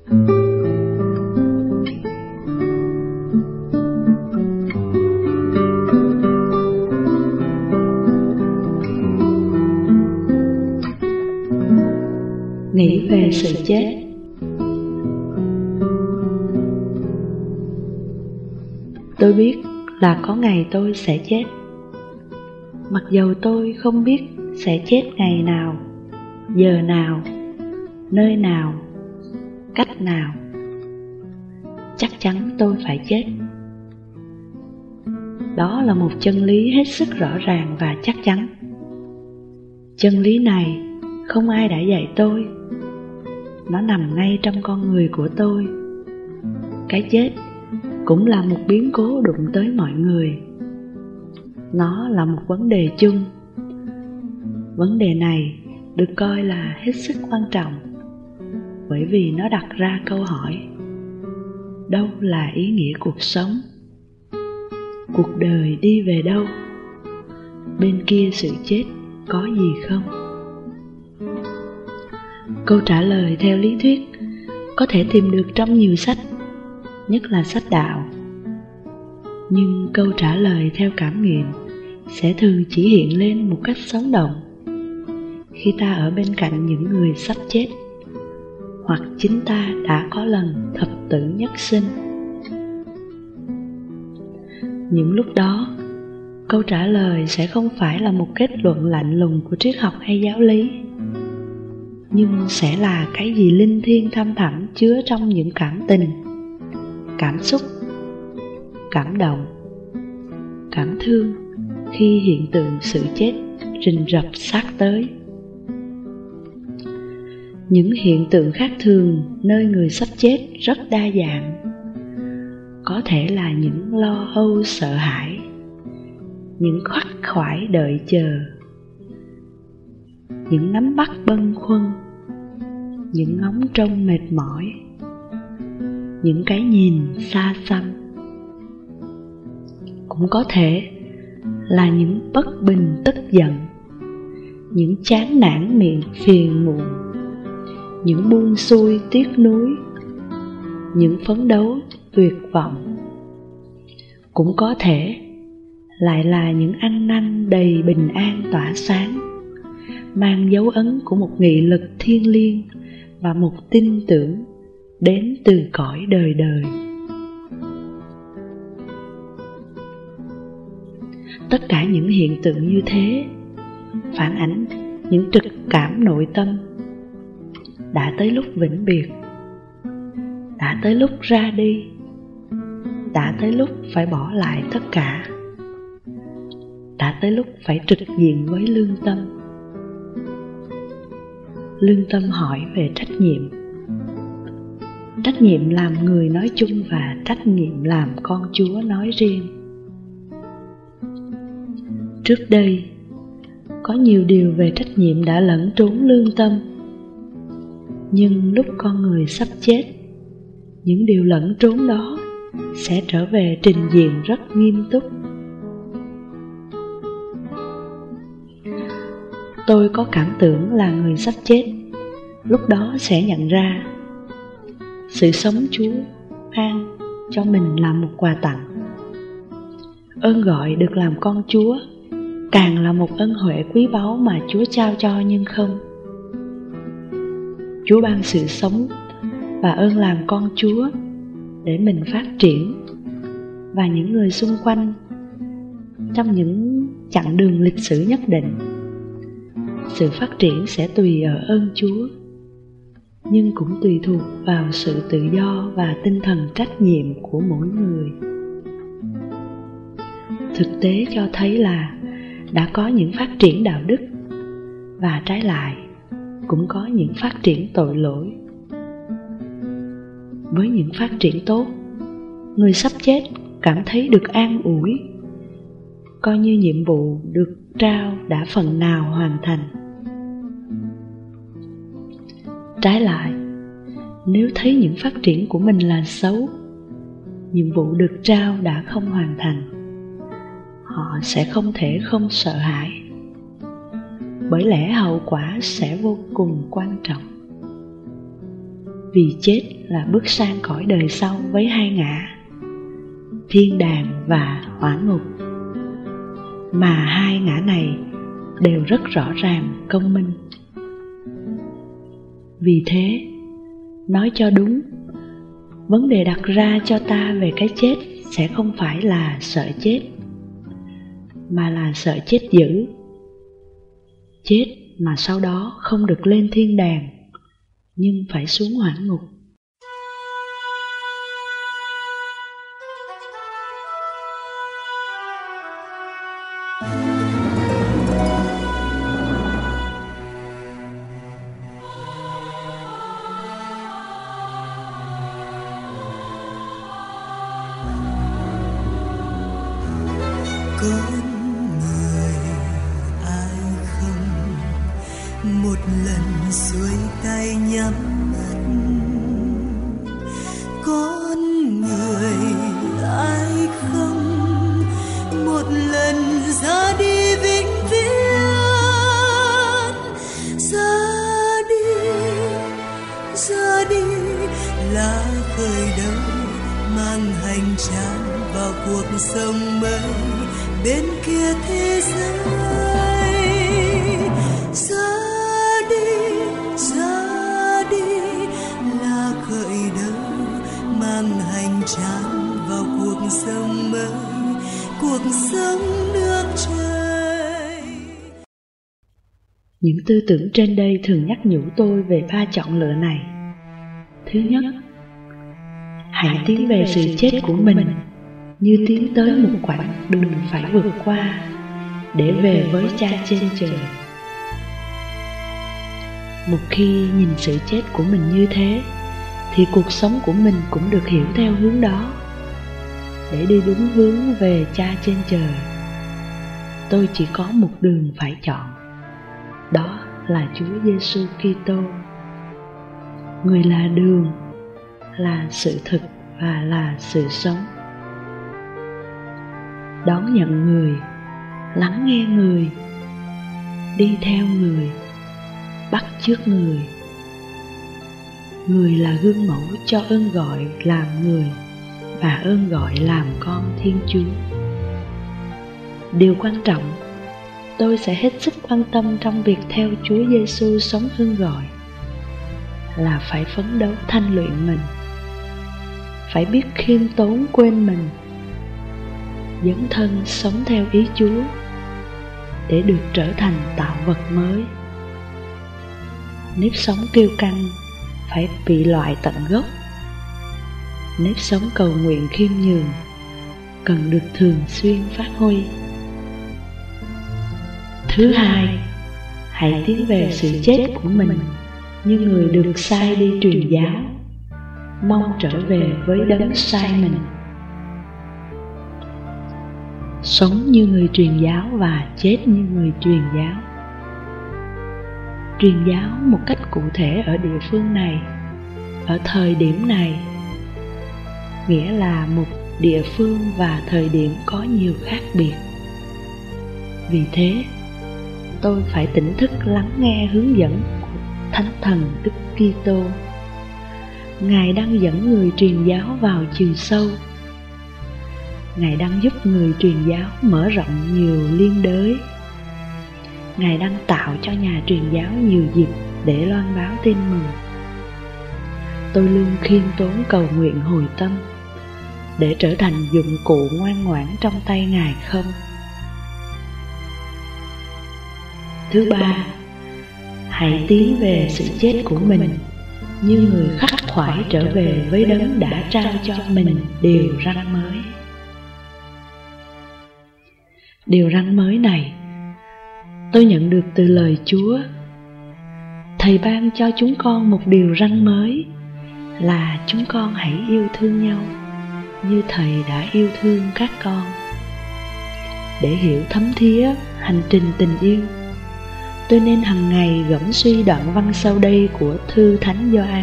Nghĩ về sự chết. Tôi biết là có ngày tôi sẽ chết, mặc dầu tôi không biết sẽ chết ngày nào, giờ nào, nơi nào, cách nào. Chắc chắn tôi phải chết. Đó là một chân lý hết sức rõ ràng và chắc chắn. Chân lý này không ai đã dạy tôi. Nó nằm ngay trong con người của tôi. Cái chết cũng là một biến cố đụng tới mọi người. Nó là một vấn đề chung. Vấn đề này được coi là hết sức quan trọng, bởi vì nó đặt ra câu hỏi: đâu là ý nghĩa cuộc sống? Cuộc đời đi về đâu? Bên kia sự chết có gì không? Câu trả lời theo lý thuyết có thể tìm được trong nhiều sách, nhất là sách đạo. Nhưng câu trả lời theo cảm nghiệm sẽ thường chỉ hiện lên một cách sống động khi ta ở bên cạnh những người sắp chết, hoặc chính ta đã có lần thập tử nhất sinh. Những lúc đó, câu trả lời sẽ không phải là một kết luận lạnh lùng của triết học hay giáo lý, nhưng sẽ là cái gì linh thiêng thâm thẳm chứa trong những cảm tình, cảm xúc, cảm động, cảm thương khi hiện tượng sự chết rình rập sát tới. Những hiện tượng khác thường nơi người sắp chết rất đa dạng. Có thể là những lo âu sợ hãi, những khắc khoải đợi chờ, những nắm bắt bâng khuâng, những ngóng trông mệt mỏi, những cái nhìn xa xăm. Cũng có thể là những bất bình tức giận, những chán nản miệng phiền muộn, những buông xuôi tiếc nuối, những phấn đấu tuyệt vọng. Cũng có thể lại là những ăn năn đầy bình an tỏa sáng, mang dấu ấn của một nghị lực thiêng liêng và một tin tưởng đến từ cõi đời đời. Tất cả những hiện tượng như thế phản ánh những trực cảm nội tâm. Đã tới lúc vĩnh biệt, đã tới lúc ra đi, đã tới lúc phải bỏ lại tất cả, đã tới lúc phải trực diện với lương tâm. Lương tâm hỏi về trách nhiệm. Trách nhiệm làm người nói chung và trách nhiệm làm con Chúa nói riêng. Trước đây, có nhiều điều về trách nhiệm đã lẫn trốn lương tâm. Nhưng lúc con người sắp chết, những điều lẫn trốn đó sẽ trở về trình diện rất nghiêm túc. Tôi có cảm tưởng là người sắp chết lúc đó sẽ nhận ra sự sống Chúa ban cho mình là một quà tặng. Ơn gọi được làm con Chúa càng là một ân huệ quý báu mà Chúa trao cho nhưng không. Chúa ban sự sống và ơn làm con Chúa để mình phát triển và những người xung quanh trong những chặng đường lịch sử nhất định. Sự phát triển sẽ tùy ở ơn Chúa, nhưng cũng tùy thuộc vào sự tự do và tinh thần trách nhiệm của mỗi người. Thực tế cho thấy là đã có những phát triển đạo đức, và trái lại cũng có những phát triển tội lỗi. Với những phát triển tốt, người sắp chết cảm thấy được an ủi, coi như nhiệm vụ được trao đã phần nào hoàn thành. Trái lại, nếu thấy những phát triển của mình là xấu, nhiệm vụ được trao đã không hoàn thành, họ sẽ không thể không sợ hãi, bởi lẽ hậu quả sẽ vô cùng quan trọng. vì chết là bước sang cõi đời sau với hai ngã, thiên đàng và hỏa ngục. Mà hai ngã này đều rất rõ ràng, công minh. Vì thế, nói cho đúng, vấn đề đặt ra cho ta về cái chết sẽ không phải là sợ chết, mà là sợ chết dữ. Chết mà sau đó không được lên thiên đàng, nhưng phải xuống hỏa ngục. Con người ai không một lần xuôi tay nhắm mắt, con người ai không một lần ra đi vĩnh viễn, ra đi là khởi đầu mang hành trang vào cuộc sống mới bên kia thế giới. Ra đi là khởi đầu mang hành trang vào cuộc sống mới, cuộc sống nước trời. Những tư tưởng trên đây thường nhắc nhủ tôi về ba chọn lựa này. Thứ nhất, hãy tiến về sự chết của mình như tiến tới một quãng đường phải vượt qua để về với Cha trên trời. Một khi nhìn sự chết của mình như thế, thì cuộc sống của mình cũng được hiểu theo hướng đó. Để đi đúng hướng về Cha trên trời, tôi chỉ có một đường phải chọn, đó là Chúa Giêsu Kitô. Người là đường, là sự thực và là sự sống. Đón nhận người, lắng nghe người, đi theo người, bắt chước người. Người là gương mẫu cho ơn gọi làm người và ơn gọi làm con Thiên Chúa. Điều quan trọng, tôi sẽ hết sức quan tâm trong việc theo Chúa Giêsu sống ơn gọi là phải phấn đấu thanh luyện mình, phải biết khiêm tốn quên mình, dấn thân sống theo ý Chúa để được trở thành tạo vật mới. Nếp sống kiêu căng phải bị loại tận gốc. Nếp sống cầu nguyện khiêm nhường cần được thường xuyên phát huy. Thứ hai, hãy tiến về sự chết của mình như người được sai đi truyền giáo, mong trở về với đấng sai mình. Sống như người truyền giáo và chết như người truyền giáo. Truyền giáo một cách cụ thể ở địa phương này, ở thời điểm này, nghĩa là một địa phương và thời điểm có nhiều khác biệt. Vì thế, tôi phải tỉnh thức lắng nghe hướng dẫn của Thánh Thần Đức Kitô. Ngài đang dẫn người truyền giáo vào chiều sâu. Ngài đang giúp người truyền giáo mở rộng nhiều liên đới. Ngài đang tạo cho nhà truyền giáo nhiều dịp để loan báo tin mừng. Tôi luôn khiêm tốn cầu nguyện hồi tâm để trở thành dụng cụ ngoan ngoãn trong tay Ngài không. Thứ ba, hãy tiến về sự chết của mình như người khắc khoải trở về với đấng đã trao cho mình điều răn mới. Điều răn mới này tôi nhận được từ lời Chúa. Thầy ban cho chúng con một điều răn mới là chúng con hãy yêu thương nhau như Thầy đã yêu thương các con. Để hiểu thấm thía hành trình tình yêu, tôi nên hằng ngày gẫm suy đoạn văn sau đây của thư Thánh Gioan.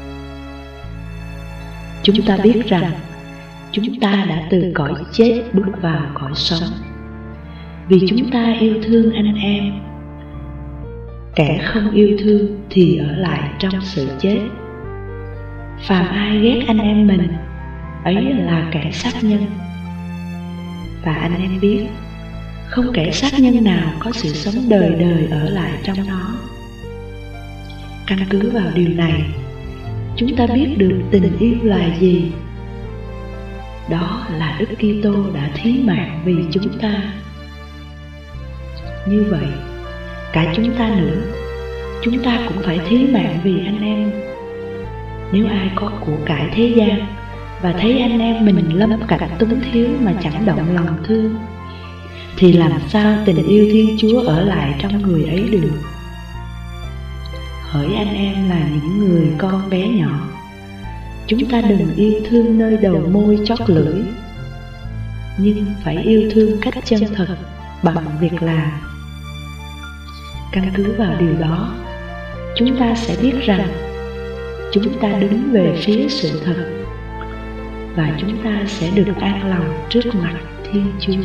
Chúng ta biết rằng chúng ta đã từ cõi chết bước vào cõi sống, vì chúng ta yêu thương anh em. Kẻ không yêu thương thì ở lại trong sự chết. phàm ai ghét anh em mình, ấy là kẻ sát nhân. Và anh em biết, không kẻ sát nhân nào có sự sống đời đời ở lại trong nó. Căn cứ vào điều này, chúng ta biết được tình yêu là gì. Đó là Đức Kitô đã thí mạng vì chúng ta. Như vậy, cả chúng ta nữa, chúng ta cũng phải thí mạng vì anh em. Nếu ai có của cải thế gian và thấy anh em mình lâm cảnh túng thiếu mà chẳng động lòng thương, thì làm sao tình yêu Thiên Chúa ở lại trong người ấy được? Hỡi anh em là những người con bé nhỏ, chúng ta đừng yêu thương nơi đầu môi chót lưỡi, nhưng phải yêu thương cách chân thật bằng việc làm. Căn cứ vào điều đó, chúng ta sẽ biết rằng chúng ta đứng về phía sự thật, và chúng ta sẽ được an lòng trước mặt Thiên Chúa.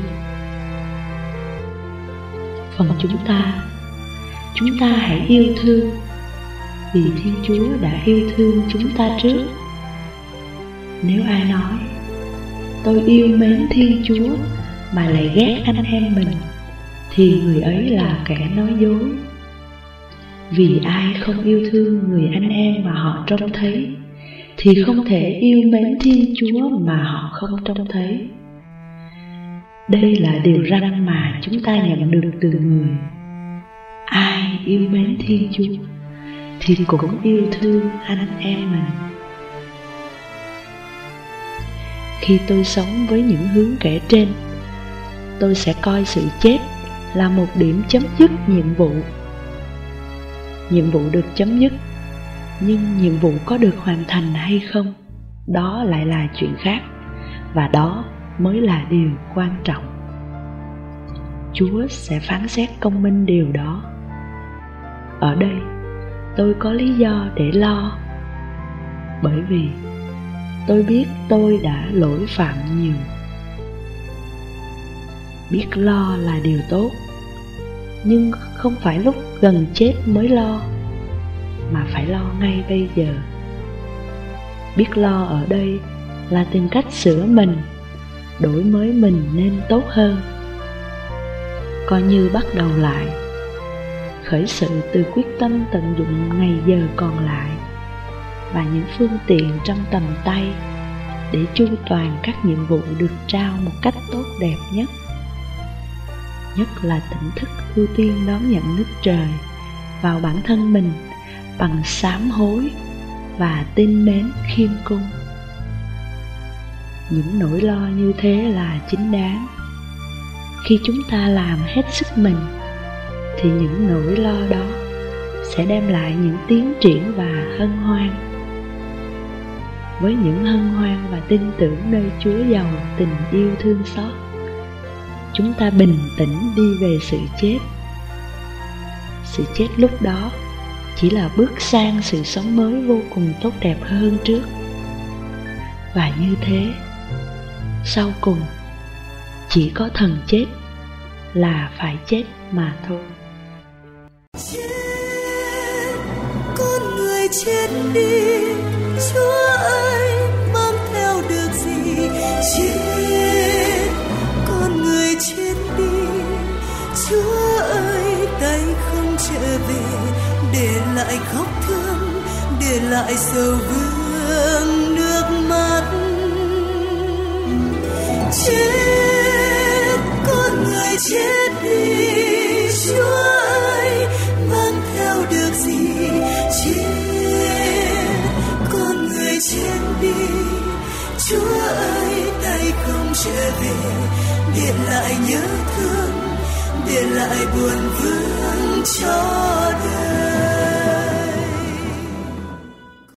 Phần chúng ta hãy yêu thương, vì Thiên Chúa đã yêu thương chúng ta trước. Nếu ai nói tôi yêu mến Thiên Chúa mà lại ghét anh em mình, thì người ấy là kẻ nói dối. Vì ai không yêu thương người anh em mà họ trông thấy, thì không thể yêu mến Thiên Chúa mà họ không trông thấy. Đây là điều răn mà chúng ta nhận được từ người. Ai yêu mến Thiên Chúa thì cũng yêu thương anh em mình. Khi tôi sống với những hướng kể trên, tôi sẽ coi sự chết là một điểm chấm dứt nhiệm vụ. Nhiệm vụ được chấm dứt, nhưng nhiệm vụ có được hoàn thành hay không, đó lại là chuyện khác, và đó mới là điều quan trọng. Chúa sẽ phán xét công minh điều đó. Ở đây, tôi có lý do để lo, bởi vì tôi biết tôi đã lỗi phạm nhiều. Biết lo là điều tốt, nhưng không phải lúc gần chết mới lo, mà phải lo ngay bây giờ. Biết lo ở đây là tìm cách sửa mình, đổi mới mình nên tốt hơn. Coi như bắt đầu lại, khởi sự từ quyết tâm tận dụng ngày giờ còn lại và những phương tiện trong tầm tay để chu toàn các nhiệm vụ được trao một cách tốt đẹp nhất. Nhất là tỉnh thức ưu tiên đón nhận nước trời vào bản thân mình bằng sám hối và tin mến khiêm cung. Những nỗi lo như thế là chính đáng. Khi chúng ta làm hết sức mình, thì những nỗi lo đó sẽ đem lại những tiến triển và hân hoan. Với những hân hoan và tin tưởng nơi Chúa giàu tình yêu thương xót, chúng ta bình tĩnh đi về sự chết. Sự chết lúc đó chỉ là bước sang sự sống mới vô cùng tốt đẹp hơn trước. Và như thế, sau cùng, chỉ có thần chết là phải chết mà thôi. Chết, con người chết đi, Chúa ơi, mang theo được gì? Chết, con người chết đi, Chúa ơi, tay không trở về, để lại khóc thương, để lại sầu vương nước mắt. Chết, con người chết đi, Chúa ơi, mang theo được gì? Chết, con người chết đi, Chúa ơi, tay không trở về, để lại nhớ thương, để lại buồn vương cho đời.